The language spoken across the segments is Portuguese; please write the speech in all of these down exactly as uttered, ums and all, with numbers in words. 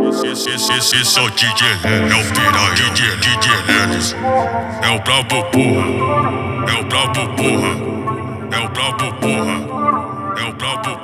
Esse é o D J, é o piranha, D J, D J Lelis. É o brabo porra, é o brabo porra, é o brabo porra, é o brabo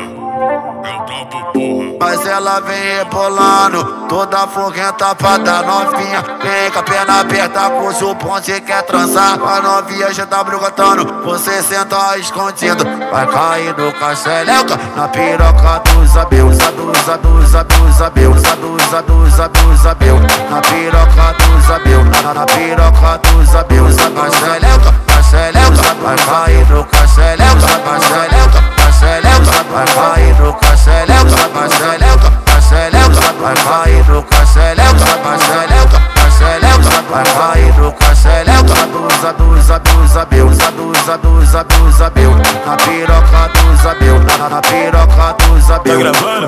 porra, é o brabo porra. Mas ela vem rebolando, toda foguenta pra dar novinha. Vem com a perna aberta, com o ponte quer transar. A novinha já tá brigotando, você senta escondido. Vai cair no caixeleca, na piroca dos abel. Usa, usa, usa, usa, abel. Usa, usa, usa, usa, abel. Na piroca dos abel, na, na piroca dos abel. Usa caixeleca, caixeleca, vai cair no caixeleca, caixeleca, caixeleca, vai cair no caixeleca, caixeleca, caixeleca, vai cair no caixeleca, caixeleca, caixeleca, vai cair no caixeleca. Usa, usa, usa, abel. Usa, usa, usa, usa, abel. Na piroca dos abel, na, na piroca dos abel. Tá gravando?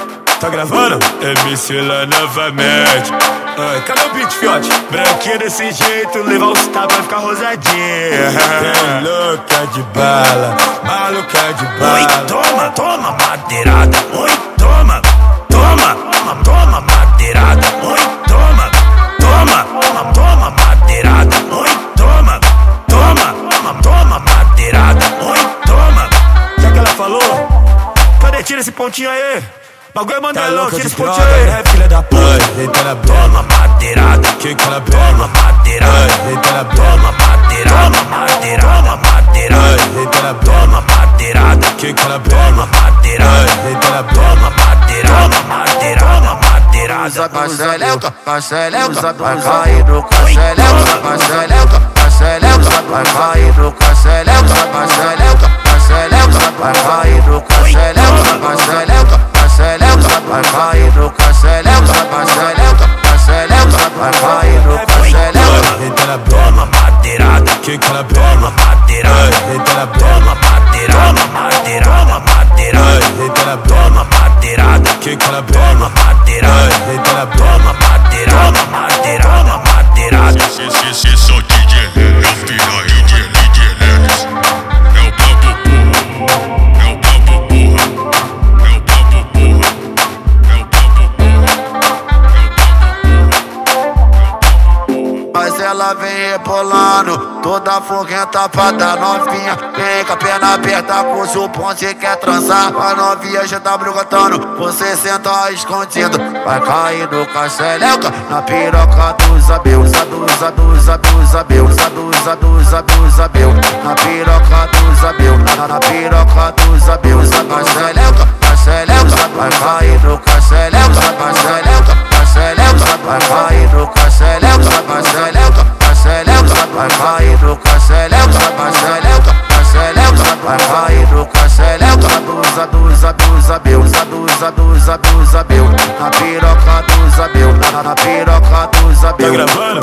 Tá gravando? M C lá novamente. Ai, cadê o beat, fiote? Branquinho desse jeito, levar os tapas vai ficar rosadinha. Tem louca de bala, maluca de bala. Oi, toma, toma madeirada. Oi, toma, toma, toma, toma madeirada. Oi, toma, toma, toma, toma madeirada. Oi, toma, toma, toma, toma madeirada. Oi, toma. Já que ela falou, cadê? Tira esse pontinho aí. Bagulho é mandelão, tira esse pontinho aí. É filha da puta. Toma madeirada. Que que ela Toma madeirada. Toma madeirada. Toma madeirada. Toma madeirada. Toma madeirada. Que que ela Toma madeirada. Toma madeirada. Toma madeirada. Toma madeirada. Usa caixeleca, caixeleca, vai cair no caixeleca, caixeleca, caixeleca, vai cair no caixeleca, caixeleca, caixeleca, vai cair no caixeleca, caixeleca, caixeleca, vai cair no caixeleca, caixeleca, caixeleca, vai cair no caixeleca. Toma madeirada. Que que ela Toma madeirada. Toma madeirada. Toma madeirada. Toma madeirada. Toma madeirada. Que que ela Toma madeirada. Toma madeirada. Toma madeirada. Toma madeirada. Esse é o D J, é o piranha, D J, D J Lelis. É o brabo porra, é o brabo porra, é o brabo porra, é o brabo porra, é o brabo porra. Mas ela vem rebolando, toda foguenta pra dar novinha. Vem com a perna aberta, com o ponte quer transar. A novinha já tá brigotando, você senta escondido. Vai cair no caixeleca, na piroca dos abel. Usa, usa, usa, usa, abel. Usa, usa, usa, usa, abel. Na piroca dos abel, na, na piroca dos abel. Usa caixeleca, caixeleca, vai cair no caixeleca, caixeleca, caixeleca, vai cair no caixeleca, caixeleca, caixeleca, vai cair no caixeleca, caixeleca, caixeleca, vai cair no caixeleca. Usa, usa, usa, abel. Usa, usa, usa, usa, abel. Na piroca dos abel, na, na piroca dos abel. Tá gravando?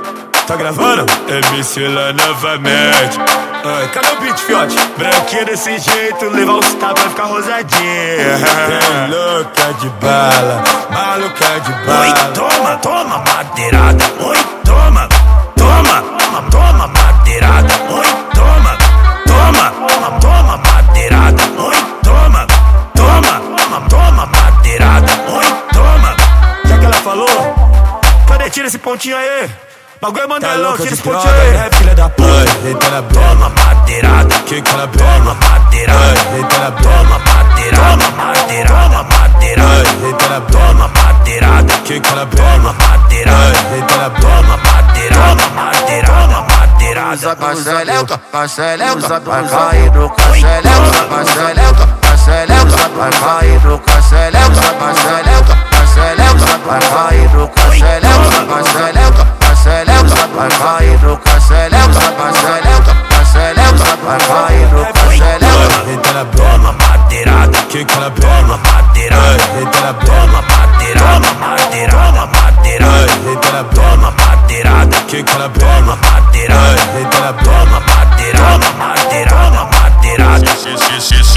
Tá gravando? M C lá novamente. Ai, cadê o beat, fiote? Branquinho desse jeito, levar os tapas vai ficar rosadinha. Tem louca de bala, maluca de bala. Oi, toma, toma madeirada. Oi, toma, toma, toma, toma madeirada. Oi, toma, toma, toma, toma madeirada. Oi, toma, toma, toma, toma madeirada. Oi, toma. Já que ela falou, cadê? Tira esse pontinho aí. Bagulho é mandelão, tira esse pontinho aí. É filha da puta. Toma madeirada. Que que ela Toma madeirada. Toma madeirada. Toma madeirada. Toma madeirada. Toma madeirada. Que que ela Toma madeirada. Toma madeirada. Toma madeirada. Toma madeirada. Usa caixeleca, caixeleca, vai cair no caixeleca, caixeleca, caixeleca, vai cair no caixeleca, caixeleca, caixeleca, vai cair no caixeleca, caixeleca, caixeleca, vai cair no caixeleca, caixeleca, caixeleca, vai cair no caixeleca. Toma madeirada. Que que ela Toma madeirada. Toma madeirada. Toma madeirada. Toma madeirada. Toma madeirada. Que que ela Toma madeirada. Toma madeirada. Toma madeirada. Toma madeirada. Esse